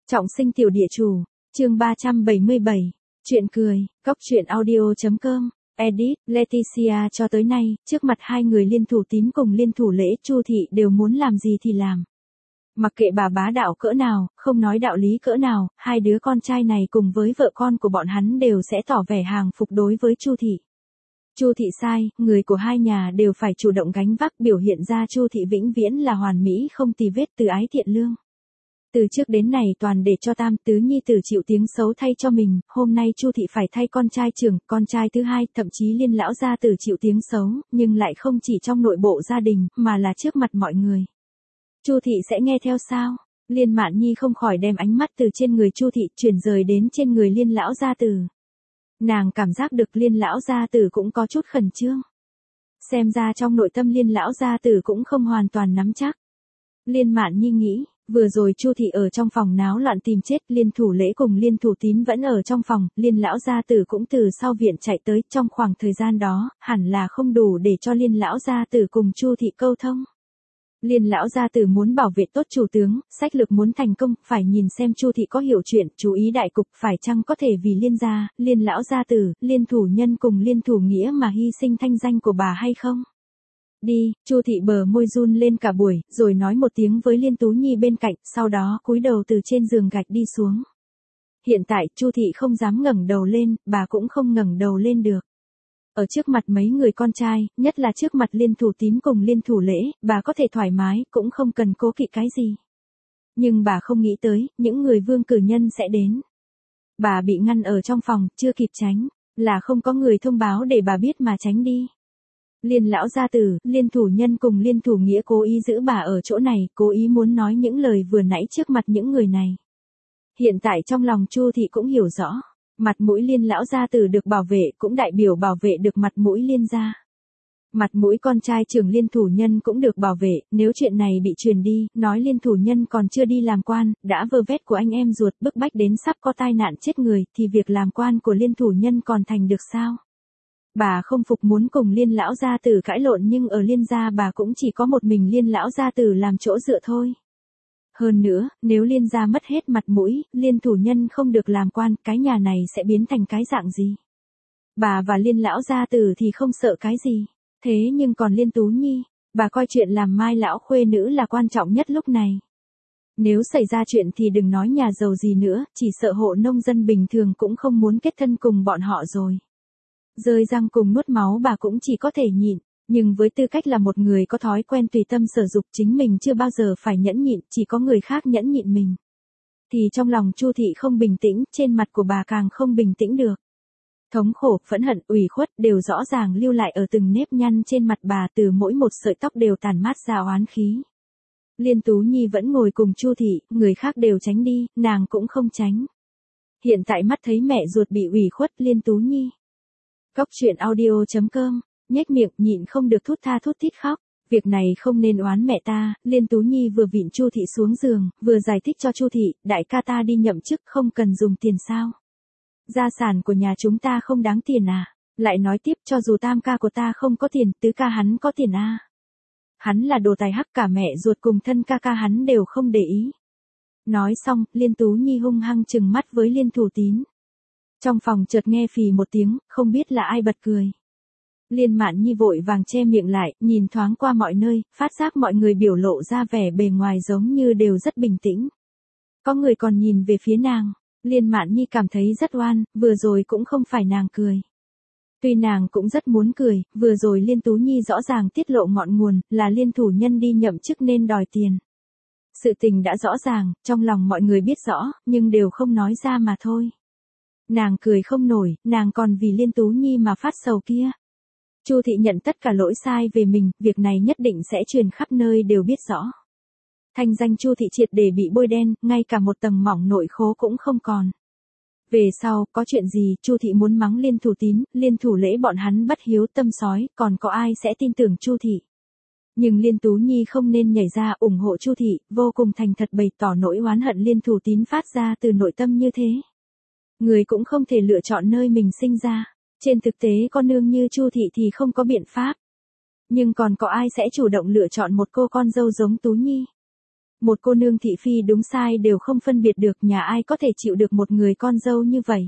Trọng sinh tiểu địa chủ, chương 377, chuyện cười, cóc truyện audio.com, edit, Leticia. Cho tới nay, trước mặt hai người Liên Thủ Tín cùng Liên Thủ Lễ, Chu thị đều muốn làm gì thì làm. Mặc kệ bà bá đạo cỡ nào, không nói đạo lý cỡ nào, hai đứa con trai này cùng với vợ con của bọn hắn đều sẽ tỏ vẻ hàng phục đối với Chu thị. Chu thị sai, người của hai nhà đều phải chủ động gánh vác, biểu hiện ra Chu thị vĩnh viễn là hoàn mỹ không tì vết, từ ái thiện lương. Từ trước đến này toàn để cho tam tứ nhi tử chịu tiếng xấu thay cho mình, hôm nay Chu thị phải thay con trai trưởng, con trai thứ hai, thậm chí Liên lão gia tử chịu tiếng xấu, nhưng lại không chỉ trong nội bộ gia đình, mà là trước mặt mọi người. Chu thị sẽ nghe theo sao? Liên Mạn Nhi không khỏi đem ánh mắt từ trên người Chu thị chuyển rời đến trên người Liên lão gia tử. Nàng cảm giác được Liên lão gia tử cũng có chút khẩn trương. Xem ra trong nội tâm Liên lão gia tử cũng không hoàn toàn nắm chắc. Liên Mạn Nhi nghĩ, vừa rồi Chu thị ở trong phòng náo loạn tìm chết, Liên Thủ Lễ cùng Liên Thủ Tín vẫn ở trong phòng, Liên lão gia tử cũng từ sau viện chạy tới, trong khoảng thời gian đó, hẳn là không đủ để cho Liên lão gia tử cùng Chu thị câu thông. Liên lão gia tử muốn bảo vệ tốt chủ tướng, sách lược muốn thành công, phải nhìn xem Chu thị có hiểu chuyện, chú ý đại cục, phải chăng có thể vì Liên gia, Liên lão gia tử, Liên thủ nhân cùng Liên thủ nghĩa mà hy sinh thanh danh của bà hay không? Đi, Chu thị bờ môi run lên cả buổi, rồi nói một tiếng với Liên Tú Nhi bên cạnh, sau đó cúi đầu từ trên giường gạch đi xuống. Hiện tại, Chu thị không dám ngẩng đầu lên, bà cũng không ngẩng đầu lên được. Ở trước mặt mấy người con trai, nhất là trước mặt Liên Thủ Tín cùng Liên Thủ Lễ, bà có thể thoải mái, cũng không cần cố kỵ cái gì. Nhưng bà không nghĩ tới, những người vương cử nhân sẽ đến. Bà bị ngăn ở trong phòng, chưa kịp tránh, là không có người thông báo để bà biết mà tránh đi. Liên lão gia tử, Liên thủ nhân cùng Liên thủ nghĩa cố ý giữ bà ở chỗ này, cố ý muốn nói những lời vừa nãy trước mặt những người này. Hiện tại trong lòng Chu thị cũng hiểu rõ. Mặt mũi Liên lão gia tử được bảo vệ cũng đại biểu bảo vệ được mặt mũi Liên gia. Mặt mũi con trai trưởng Liên thủ nhân cũng được bảo vệ, nếu chuyện này bị truyền đi, nói Liên thủ nhân còn chưa đi làm quan, đã vơ vét của anh em ruột, bức bách đến sắp có tai nạn chết người, thì việc làm quan của Liên thủ nhân còn thành được sao? Bà không phục muốn cùng Liên lão gia tử cãi lộn, nhưng ở Liên gia bà cũng chỉ có một mình Liên lão gia tử làm chỗ dựa thôi. Hơn nữa, nếu Liên gia mất hết mặt mũi, Liên thủ nhân không được làm quan, cái nhà này sẽ biến thành cái dạng gì? Bà và Liên lão gia tử thì không sợ cái gì. Thế nhưng còn Liên Tú Nhi, bà coi chuyện làm mai lão khuê nữ là quan trọng nhất lúc này. Nếu xảy ra chuyện thì đừng nói nhà giàu gì nữa, chỉ sợ hộ nông dân bình thường cũng không muốn kết thân cùng bọn họ rồi. Rơi răng cùng nuốt máu bà cũng chỉ có thể nhịn. Nhưng với tư cách là một người có thói quen tùy tâm sở dục, chính mình chưa bao giờ phải nhẫn nhịn, chỉ có người khác nhẫn nhịn mình. Thì trong lòng Chu thị không bình tĩnh, trên mặt của bà càng không bình tĩnh được. Thống khổ, phẫn hận, ủy khuất đều rõ ràng lưu lại ở từng nếp nhăn trên mặt bà, từ mỗi một sợi tóc đều tản mát ra oán khí. Liên Tú Nhi vẫn ngồi cùng Chu thị, người khác đều tránh đi, nàng cũng không tránh. Hiện tại mắt thấy mẹ ruột bị ủy khuất, Liên Tú Nhi. Cóc truyện audio.com, nhếch miệng nhịn không được thút tha thút thít khóc. Việc này không nên oán mẹ ta. Liên Tú Nhi vừa vịn Chu thị xuống giường, vừa giải thích cho Chu thị, đại ca ta đi nhậm chức không cần dùng tiền sao? Gia sản của nhà chúng ta không đáng tiền à? Lại nói tiếp, cho dù tam ca của ta không có tiền, tứ ca hắn có tiền à? Hắn là đồ tài hắc, cả mẹ ruột cùng thân ca ca hắn đều không để ý. Nói xong, Liên Tú Nhi hung hăng trừng mắt với Liên Thủ Tín. Trong phòng chợt nghe phì một tiếng, không biết là ai bật cười. Liên Mạn Nhi vội vàng che miệng lại, nhìn thoáng qua mọi nơi, phát giác mọi người biểu lộ ra vẻ bề ngoài giống như đều rất bình tĩnh. Có người còn nhìn về phía nàng. Liên Mạn Nhi cảm thấy rất oan, vừa rồi cũng không phải nàng cười. Tuy nàng cũng rất muốn cười, vừa rồi Liên Tú Nhi rõ ràng tiết lộ ngọn nguồn, là Liên thủ nhân đi nhậm chức nên đòi tiền. Sự tình đã rõ ràng, trong lòng mọi người biết rõ, nhưng đều không nói ra mà thôi. Nàng cười không nổi, nàng còn vì Liên Tú Nhi mà phát sầu kia. Chu thị nhận tất cả lỗi sai về mình, việc này nhất định sẽ truyền khắp nơi đều biết rõ. Thanh danh Chu thị triệt để bị bôi đen, ngay cả một tầng mỏng nội khố cũng không còn. Về sau, có chuyện gì, Chu thị muốn mắng Liên Thủ Tín, Liên Thủ Lễ bọn hắn bất hiếu tâm sói, còn có ai sẽ tin tưởng Chu thị. Nhưng Liên Tú Nhi không nên nhảy ra ủng hộ Chu thị, vô cùng thành thật bày tỏ nỗi oán hận Liên Thủ Tín phát ra từ nội tâm như thế. Người cũng không thể lựa chọn nơi mình sinh ra. Trên thực tế con nương như Chu thị thì không có biện pháp. Nhưng còn có ai sẽ chủ động lựa chọn một cô con dâu giống Tú Nhi? Một cô nương thị phi đúng sai đều không phân biệt được, nhà ai có thể chịu được một người con dâu như vậy.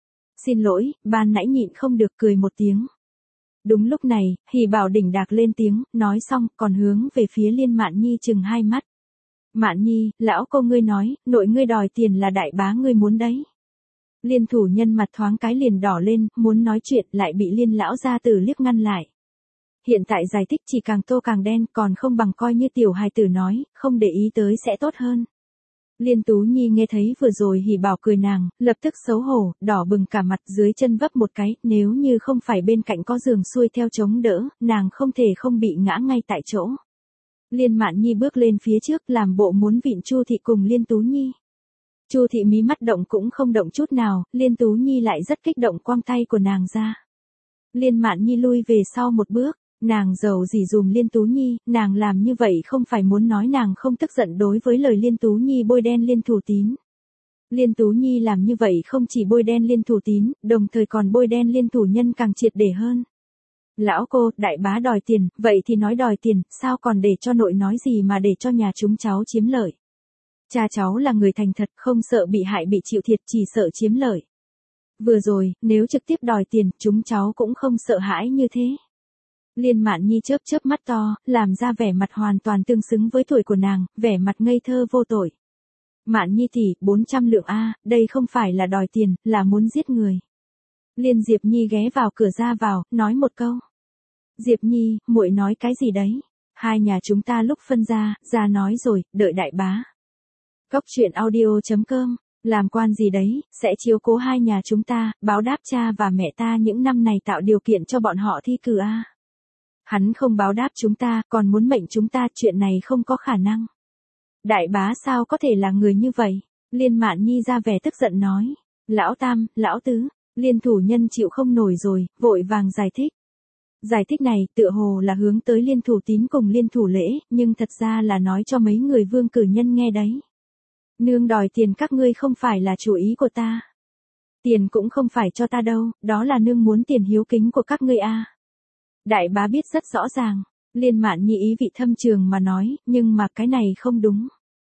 Xin lỗi, ban nãy nhịn không được cười một tiếng. Đúng lúc này, Hỉ Bảo đỉnh đạc lên tiếng, nói xong còn hướng về phía Liên Mạn Nhi chừng hai mắt. Mạn Nhi, lão cô ngươi nói, nội ngươi đòi tiền là đại bá ngươi muốn đấy. Liên thủ nhân mặt thoáng cái liền đỏ lên, muốn nói chuyện lại bị Liên lão gia tử liếc ngăn lại. Hiện tại giải thích chỉ càng tô càng đen, còn không bằng coi như tiểu hài tử nói, không để ý tới sẽ tốt hơn. Liên Tú Nhi nghe thấy vừa rồi Hỉ Bảo cười nàng, lập tức xấu hổ, đỏ bừng cả mặt, dưới chân vấp một cái, nếu như không phải bên cạnh có giường xuôi theo chống đỡ, nàng không thể không bị ngã ngay tại chỗ. Liên Mạn Nhi bước lên phía trước làm bộ muốn vịn Chu Thị cùng Liên Tú Nhi. Chu Thị mí mắt động cũng không động chút nào, Liên Tú Nhi lại rất kích động quăng tay của nàng ra. Liên Mạn Nhi lui về sau một bước, nàng giàu gì dùm Liên Tú Nhi, nàng làm như vậy không phải muốn nói nàng không tức giận đối với lời Liên Tú Nhi bôi đen Liên Thủ Tín. Liên Tú Nhi làm như vậy không chỉ bôi đen Liên Thủ Tín, đồng thời còn bôi đen Liên Thủ Nhân càng triệt để hơn. Lão cô, đại bá đòi tiền, vậy thì nói đòi tiền, sao còn để cho nội nói gì mà để cho nhà chúng cháu chiếm lợi. Cha cháu là người thành thật, không sợ bị hại bị chịu thiệt, chỉ sợ chiếm lợi. Vừa rồi, nếu trực tiếp đòi tiền, chúng cháu cũng không sợ hãi như thế. Liên Mạn Nhi chớp chớp mắt to, làm ra vẻ mặt hoàn toàn tương xứng với tuổi của nàng, vẻ mặt ngây thơ vô tội. Mạn Nhi tỷ, 400 lượng a, đây không phải là đòi tiền, là muốn giết người. Liên Diệp Nhi ghé vào cửa ra vào, nói một câu. Diệp Nhi, muội nói cái gì đấy? Hai nhà chúng ta lúc phân ra nói rồi, đợi đại bá. Cóc truyện audio.com, làm quan gì đấy, sẽ chiếu cố hai nhà chúng ta, báo đáp cha và mẹ ta những năm này tạo điều kiện cho bọn họ thi cử a. Hắn không báo đáp chúng ta, còn muốn mệnh chúng ta, chuyện này không có khả năng. Đại bá sao có thể là người như vậy? Liên Mạn Nhi ra vẻ tức giận nói. Lão Tam, Lão Tứ, Liên Thủ Nhân chịu không nổi rồi, vội vàng giải thích. Giải thích này tựa hồ là hướng tới Liên Thủ Tín cùng Liên Thủ Lễ, nhưng thật ra là nói cho mấy người vương cử nhân nghe đấy. Nương đòi tiền các ngươi không phải là chủ ý của ta. Tiền cũng không phải cho ta đâu, đó là nương muốn tiền hiếu kính của các ngươi a. Đại bá biết rất rõ ràng, Liên Mạn Nhi ý vị thâm trường mà nói, nhưng mà cái này không đúng.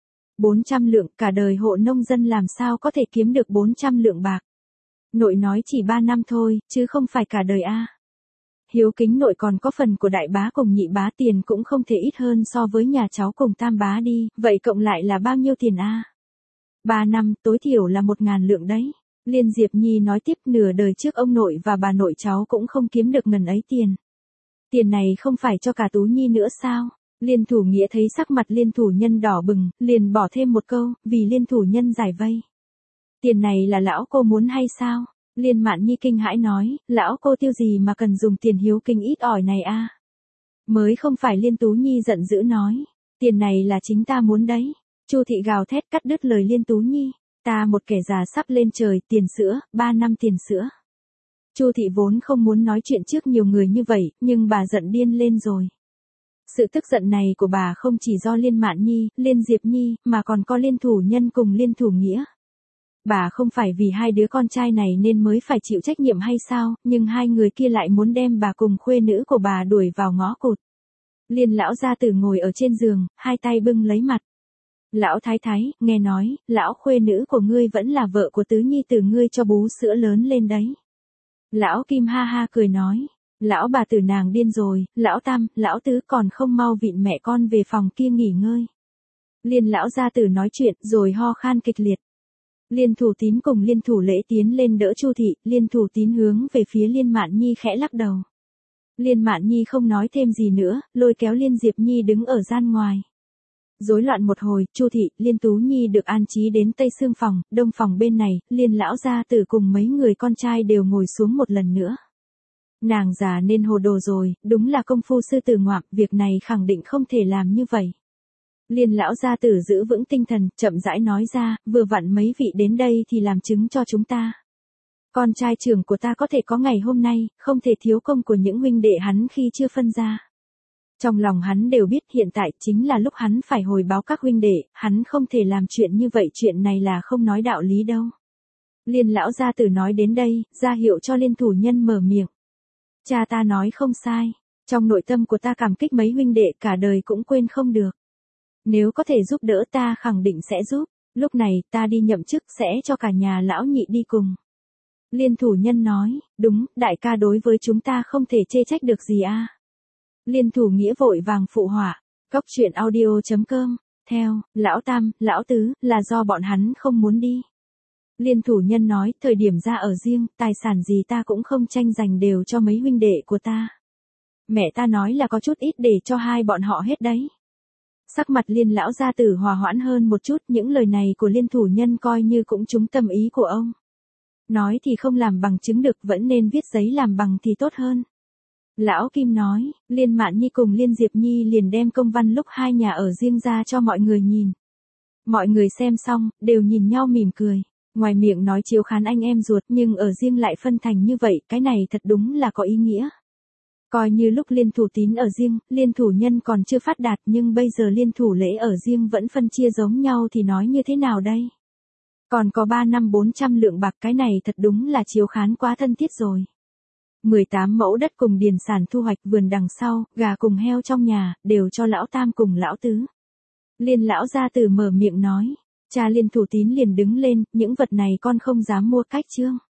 400 lượng, cả đời hộ nông dân làm sao có thể kiếm được 400 lượng bạc. Nội nói chỉ 3 năm thôi, chứ không phải cả đời a. Hiếu kính nội còn có phần của đại bá cùng nhị bá, tiền cũng không thể ít hơn so với nhà cháu cùng tam bá đi, vậy cộng lại là bao nhiêu tiền a? 3 năm, tối thiểu là 1.000 lượng đấy. Liên Diệp Nhi nói tiếp, nửa đời trước ông nội và bà nội cháu cũng không kiếm được ngần ấy tiền. Tiền này không phải cho cả Tú Nhi nữa sao? Liên Thủ Nghĩa thấy sắc mặt Liên Thủ Nhân đỏ bừng, liền bỏ thêm một câu, vì Liên Thủ Nhân giải vây. Tiền này là lão cô muốn hay sao? Liên Mạn Nhi kinh hãi nói, lão cô tiêu gì mà cần dùng tiền hiếu kinh ít ỏi này a? Mới không phải. Liên Tú Nhi giận dữ nói, tiền này là chính ta muốn đấy. Chu Thị gào thét cắt đứt lời Liên Tú Nhi, ta một kẻ già sắp lên trời, tiền sữa, 3 năm tiền sữa. Chu Thị vốn không muốn nói chuyện trước nhiều người như vậy, nhưng bà giận điên lên rồi. Sự tức giận này của bà không chỉ do Liên Mạn Nhi, Liên Diệp Nhi, mà còn có Liên Thủ Nhân cùng Liên Thủ Nghĩa. Bà không phải vì hai đứa con trai này nên mới phải chịu trách nhiệm hay sao, nhưng hai người kia lại muốn đem bà cùng khuê nữ của bà đuổi vào ngõ cụt. Liên lão gia tử ngồi ở trên giường, hai tay bưng lấy mặt. Lão thái thái, nghe nói, lão khuê nữ của ngươi vẫn là vợ của tứ nhi tử ngươi cho bú sữa lớn lên đấy. Lão Kim ha ha cười nói, lão bà tử nàng điên rồi, lão Tam, lão Tứ còn không mau vịn mẹ con về phòng kia nghỉ ngơi. Liên lão gia tử nói chuyện rồi ho khan kịch liệt. Liên Thủ Tín cùng Liên Thủ Lễ tiến lên đỡ Chu Thị, Liên Thủ Tín hướng về phía Liên Mạn Nhi khẽ lắc đầu. Liên Mạn Nhi không nói thêm gì nữa, lôi kéo Liên Diệp Nhi đứng ở gian ngoài. Rối loạn một hồi, Chu Thị, Liên Tú Nhi được an trí đến Tây Xương phòng, Đông phòng bên này, Liên lão gia tử cùng mấy người con trai đều ngồi xuống một lần nữa. Nàng già nên hồ đồ rồi, đúng là công phu sư tử ngoạm, việc này khẳng định không thể làm như vậy. Liên lão gia tử giữ vững tinh thần, chậm rãi nói ra, vừa vặn mấy vị đến đây thì làm chứng cho chúng ta. Con trai trưởng của ta có thể có ngày hôm nay, không thể thiếu công của những huynh đệ hắn khi chưa phân ra. Trong lòng hắn đều biết hiện tại chính là lúc hắn phải hồi báo các huynh đệ, hắn không thể làm chuyện như vậy, chuyện này là không nói đạo lý đâu. Liên lão gia tử nói đến đây, ra hiệu cho Liên Thủ Nhân mở miệng. Cha ta nói không sai, trong nội tâm của ta cảm kích mấy huynh đệ cả đời cũng quên không được. Nếu có thể giúp đỡ ta khẳng định sẽ giúp. Lúc này ta đi nhậm chức sẽ cho cả nhà lão nhị đi cùng. Liên thủ nhân nói, đúng, đại ca đối với chúng ta không thể chê trách được gì a. Liên thủ nghĩa vội vàng phụ họa. Cóc truyện audio.com. Theo, lão tam, lão tứ, là do bọn hắn không muốn đi. Liên thủ nhân nói, thời điểm ra ở riêng, tài sản gì ta cũng không tranh giành đều cho mấy huynh đệ của ta. Mẹ ta nói là có chút ít để cho hai bọn họ hết đấy. Sắc mặt Liên lão gia tử hòa hoãn hơn một chút, những lời này của Liên thủ nhân coi như cũng trúng tâm ý của ông. Nói thì không làm bằng chứng được, vẫn nên viết giấy làm bằng thì tốt hơn. Lão Kim nói, Liên Mạn Nhi cùng Liên Diệp Nhi liền đem công văn lúc hai nhà ở riêng ra cho mọi người nhìn. Mọi người xem xong, đều nhìn nhau mỉm cười. Ngoài miệng nói chiếu khán anh em ruột nhưng ở riêng lại phân thành như vậy, cái này thật đúng là có ý nghĩa. Coi như lúc Liên thủ tín ở riêng, Liên thủ nhân còn chưa phát đạt nhưng bây giờ Liên thủ lễ ở riêng vẫn phân chia giống nhau thì nói như thế nào đây? Còn có 3 năm 400 lượng bạc, cái này thật đúng là chiếu khán quá thân thiết rồi. 18 mẫu đất cùng điền sản thu hoạch, vườn đằng sau, gà cùng heo trong nhà, đều cho lão tam cùng lão tứ. Liên lão gia tử mở miệng nói, cha Liên thủ tín liền đứng lên, những vật này con không dám mua, cách trương.